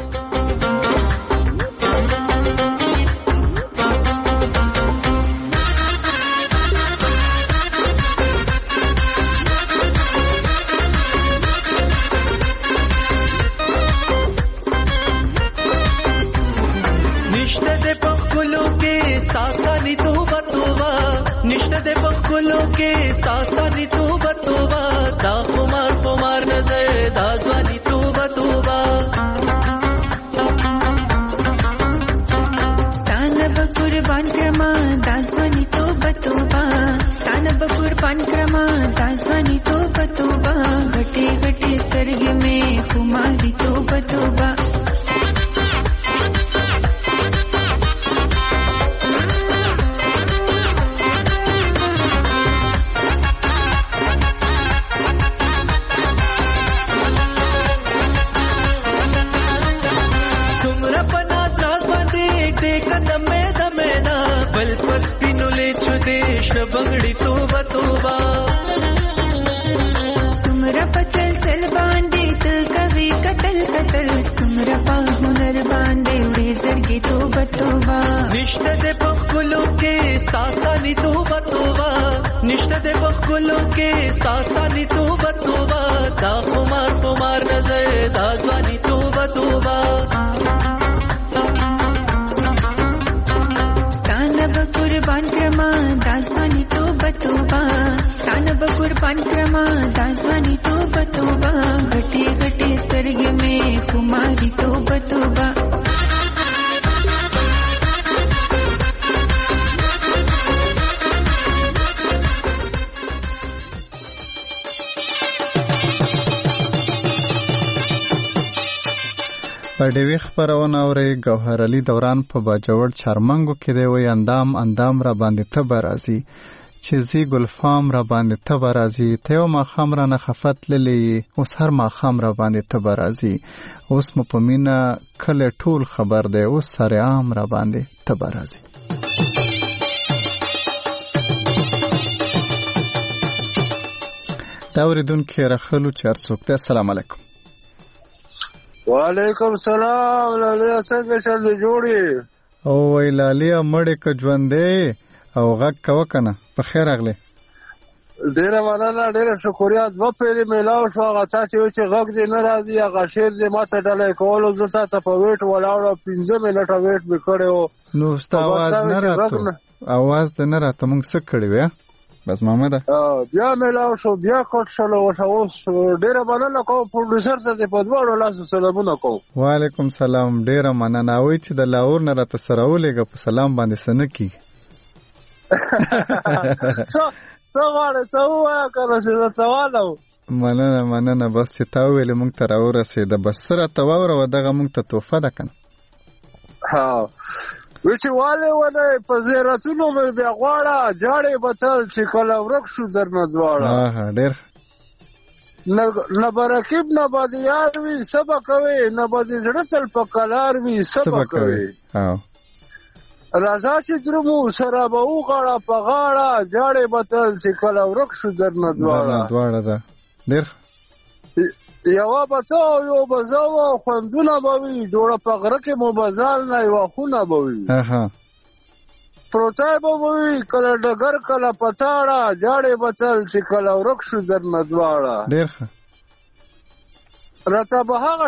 F: نشته د پخلو کې ساسانی توبه توبه، نشته د پخلو کې ساسانی توبه توبه، دا خمار نظر دا ځواني توبه توبه.
J: ستانه به قربان کرما دا ځواني توبه توبه، ستانه به قربان کرما دا ځواني توبه توبه، غټي غټي سترګې مې خماري توبه توبه.
F: बंगड़ी तोबा तोबा
J: सुमरा पचल चल बांधे तो कभी कतल कतल, सुमरा पा हुनर बांधे उड़े जरगे तोबा तोबा.
F: निष्ठा दे बखुलों के सासानी तोबा तोबा, निष्ठा दे बखुलों के सासानी तोबा तोबा, दा खुमार नजर दा ज़वानी तोबा तोबा.
J: कुर्बान क्रमा दासवानी तोबा तोबा, स्थान ब कुर्बान क्रमा दासवानी तोबा तोबा, घटे घटे सर्ग में कुमारी तोबा तोबा.
A: پډوي خبرونه اوري ګوهر علي دوران په باجوړ چارمنګو کې دی وي اندام را باندې ته برازي چې زی ګلفام را باندې ته برازي ته ما خمر نه خفت للی اوس هر ما خمر را باندې ته برازي اوس مو په مینا کله ټول خبر دی اوس سره عام را باندې ته برازي. دا اوریدونکو راخلو چارڅوک ته السلام علیکم.
K: وعلیکم سلام. لاله څنګه چل جوړي
A: او وی لاله مړې ک ژوندې او غږ کو کنه په خیر اغله.
K: ډیره مننه، ډیره شکریا. دو پیری میلاو شو هغه چې غږ دې ناراضي هغه شیر دې ما څه ډلې کولو زه ساته په ویټ ولاړو 15 منټه ویټ وکړو.
A: نو ستا आवाज نه راته आवाज دې نه راته مونږ څه کړی وې بس محمد
K: بیا میلاو شو بیا کوټ شلو اوس ډیره مننه کوم پروډوسر ته په دوړو لاسو سلامونه کوم.
A: وعلیکم سلام. ډیره مننه. وای چې د لاور نه راته سره ولېګه په سلام باندې سنکی
K: سواره ته وای کنه چې تاوالو.
A: مننه بس چې تا ویل مونږ ته راورسېده بس سره تاوره و دغه مونږ ته توفه ده کنه.
K: ها وشي والے ونه په زیراتونو مې بیا غواړه جاړې بچل چې کله ورک شو در نزواړه.
A: ها ډېر
K: نه برکیب نه بازیار وي سبا کوي نه بازی زړه سل په کلار وي سبا کوي راځه چې درمو سره به وغاړه په غاړه جاړې بتل چې کله ورک شو زر نه
A: دواړه ده ډېر
K: یوه بڅه او یو بزه وه خوندونه به وي جوړه په غره کې مو بزال نه یوه خونه به وي پروچای به وي کله ډګر کله پڅاړه جاړې بتل چې کله ورک شو زر نه دواړه
A: ډېر ښه
K: راته به هغه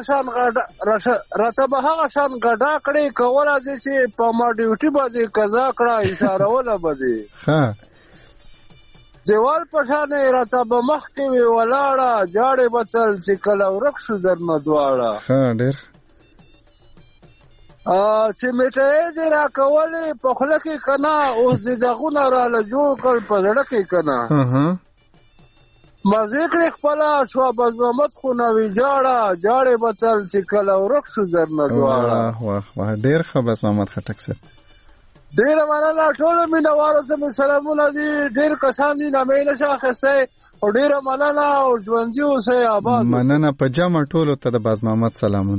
K: شان ګډا کړې که ورځې چې په ما ډیوټي به دې قضا کړه اشارهوله به دې دیوال په شانې راته به مخکې وې ولاړه جاړې به تل چې کله ورک شو زر نه دواړه
A: ډېر
K: چې میټۍ دې راکولې په خوله کې که نه اوس دې دغونه راله جوړ کړ په زړه کې که نه مزې کړې خپله شوه بز محمد خو نه ویجاړه جاړې به تل چې کله ورک شو زر نه دواړه
A: ډېر ښه بس محمد خټک صاحب
K: ډېره مننه ټولو مینهوالو ته مې سلامونه دي ډېر کسان دي نامې نشه اخیستی او ډېره مننه او ژوندي اوسئ آباد
A: مننه په جمع ټولو ته د باز محمد سلامونه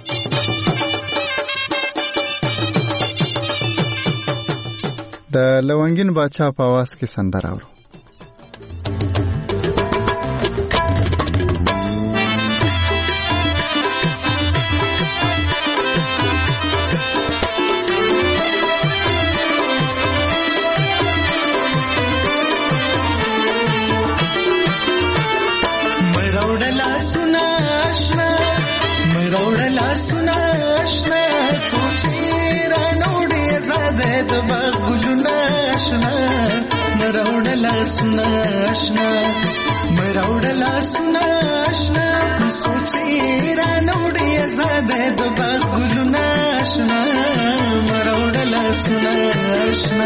A: د لونګین باچا په आवाज کې سندره اورو
L: مراوړلا سنا آشنا سوچې را نوړې زاده د باغ ګلونه آشنا مراوړلا سنا آشنا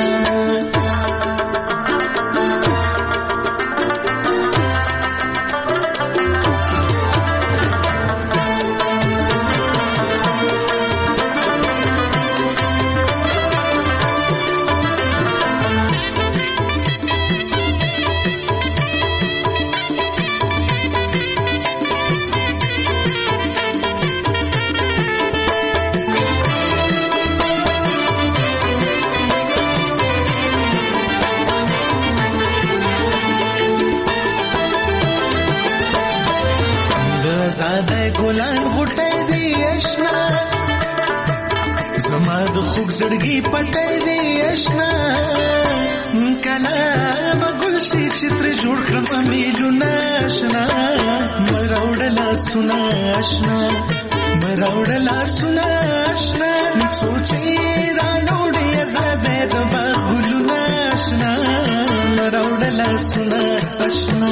L: زړګي پټې دی آشنا کله بغل شي چتر جوړ کړم میلونه آشنا مراوړلا سنا آشنا مراوړلا سنا آشنا سوچې را نوړې زاده د بغلونه آشنا مراوړلا سنا آشنا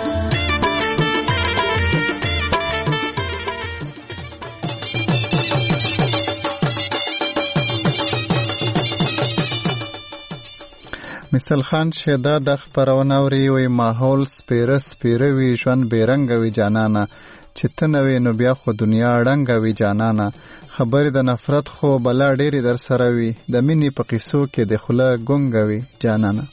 A: مثل خان شیدا د خبرونه اوري وي ماحول سپیره وي ژوند بیرنګ وي جانانا چې ته نوې نو بیا خو دنیا ړنګ وي جانانا خبرې د نفرت خو بلا ډېرې در سره وي د مینې په قصو کې د خوله ګونګ وي جانانا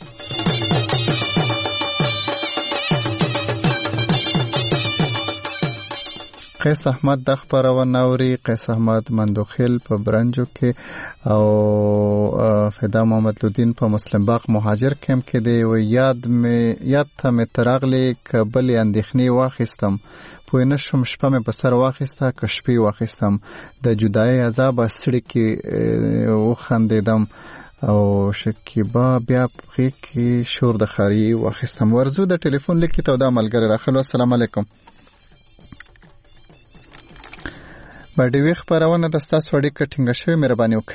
A: قیس احمد د خبرونه اوري قیس احمد مندوخیل په برنجو کې او فدا محمد لودین په مسلم باغ مهاجر کیمپ کې دی او یاد ته مې تراغلی کبل اندېښنې واخیستم پوه نه شوم شپه مې په سر واخیسته که شپې واخیستم د جدایۍ عذاب ستړي کې وخندېدم او شکیبا بیا پخې کې شور د خاري واخیستم ورزو د ټلیفون لیکي ته د ملګری راخلو السلام علیکم باندې وی خبرونه د تاسو وړي کټینګ شوی مهرباني وکړئ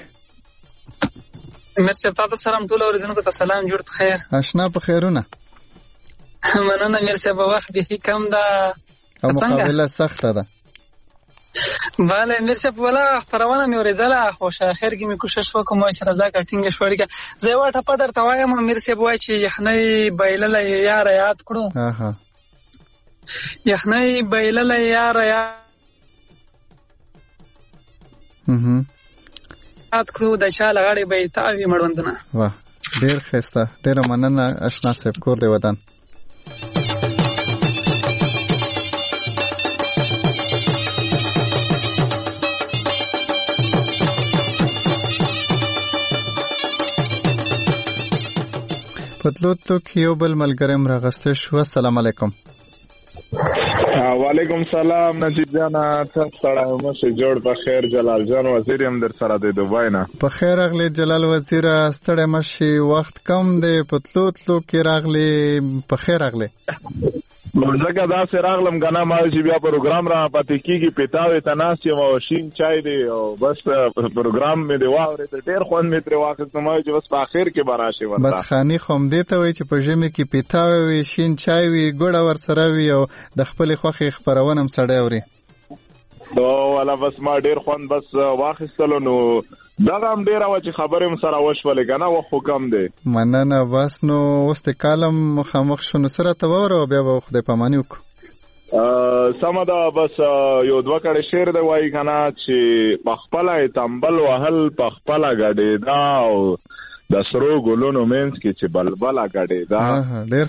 M: مرسي تاسو سلام ټول اوریدونکو ته سلام جوړ خیر
A: آشنا په خیرونه
M: مننه مرسي په وخت به کم دا
A: مقابله سخته ده
M: bale مرسي په ولا خبرونه مې اوریدله خو اخر کې مې کوشش وکم چې راځه کټینګ شوړی زه واټه په درته وایم مرسي په وای چې یخنۍ بایلله یار یاد کړو یخنۍ بایلله یار یاد کړو د چا لغړې به تاوي مړوندنه
A: واه ډېر ښایسته ډېره مننه آشنا صاحب کور دی ودان پتلو تو کیو بل ملګرم راغسته شو. السلام علیکم.
N: وعلیکم سلام نجیب جان، تاسو سره مشه جوړ په خیر. جلال جان وزیر هم در سره د دوبای نه.
A: په خیر اغلی جلال وزیر، ستړی مشه، وخت کم دی، پتلو تلو کې راغلی. په خیر اغلی.
N: زګه دا سره راغلم غنا ما چې بیا پروګرام را پاتې کیږي پتاوي تناسي او شین چای دی او بس پروګرام مې دی واورې ته ډیر خوند مې تر واخست ما چې بس په اخر کې براشه ورته
A: بس خاني خوم دی ته وي چې په ژمي کې پتاوي وي، شین چای وي، ګوړه ور سره وي او د خپل خوخي خبرونه سړی اوري.
N: نو ولا بس ما ډیر خوند بس واخستلو. نو دا هم ډیر و چې خبرې م سره وشولې کنه و خو کم دی.
A: مننه. بس نو اوس کالم مخامخ شنو سره تاوره بیا به خدای پامانی وکړو.
N: سم دا بس یو دوه کړه شعر دی وای کنه چې پخپله تنبل وهل پخپله غړې دا او د سرو ګلونو مینس کې چې بلبله غړې دا
A: ډیر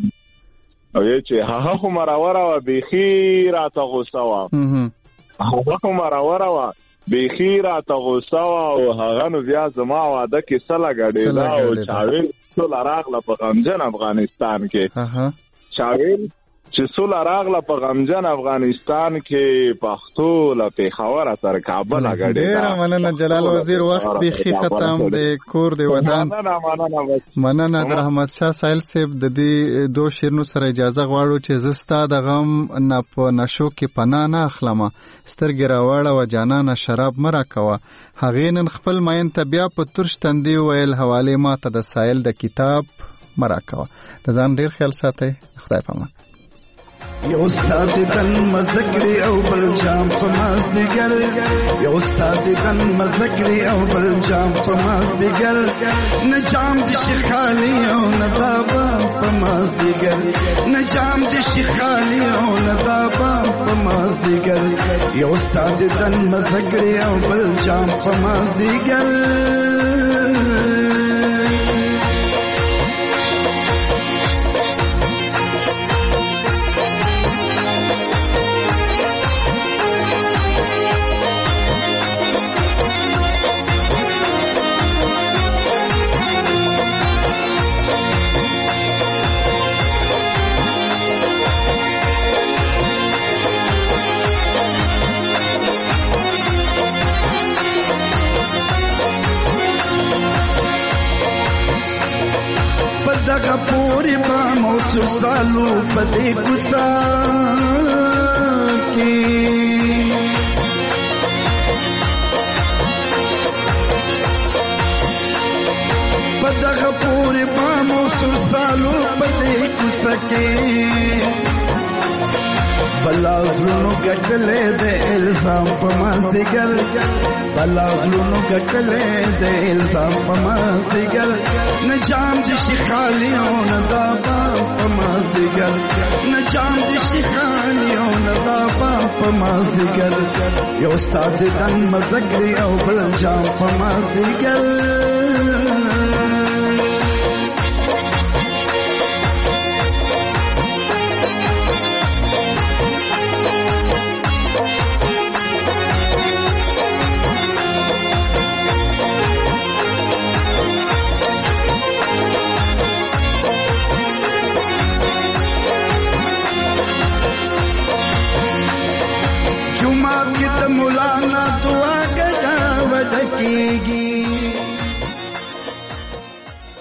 N: او چې هغه خو مراوره و بيخي راته غوسه و. هغه خو مراوره و بيخي راته غوسه و او هغه نو بیا زما واده کې سلا غړې دا او چاویل ټول راغله په غمجن افغانستان کې. چاویل چې سول راغله په غمجن افغانستان کې پښتو له پیښور تر کابل غړې.
A: ډیر مننه جلال وزیر، وخت بيخي ختم دی، کور دی ودان. مننه در احمد شاه سایل صاحب د دې دو شیرونو سره اجازه غواړو چې زستا د غم نه په نشو کې پناه نه اخلم، سترګې راوړه و جانانه شراب مرا کوه. هغې نن خپل ماین ته بیا په ترش تندي ویل حواله ما ته د سایل د کتاب مرا کوه. د ځان ډیر خیال ساتئ. خدای پامان.
L: یو استاد تن مذکری او بل جام په مازدیګر، یو استاد تن مذکری او بل جام په مازدیګر، نه جام د شخالی او نه دابا په مازدیګر، نه جام د شخالی او نه دابا په مازدیګر، یو استاد تن مذکری او بل جام په مازدیګر. دغه پوری با موسو سالو پدې کوڅه کې پدغه پوری با موسو سالو پدې کوڅه کې بلا زلونو کټلې د الزام په مازدیګر، بلا زلونو کټلې د الزام په مازدیګر، نه جام د شخالی او نه دابا په مازدیګر، نه جام د شخالی او نه دابا په مازدیګر، یو استاد دن مذکری او بل جام په مازدیګر.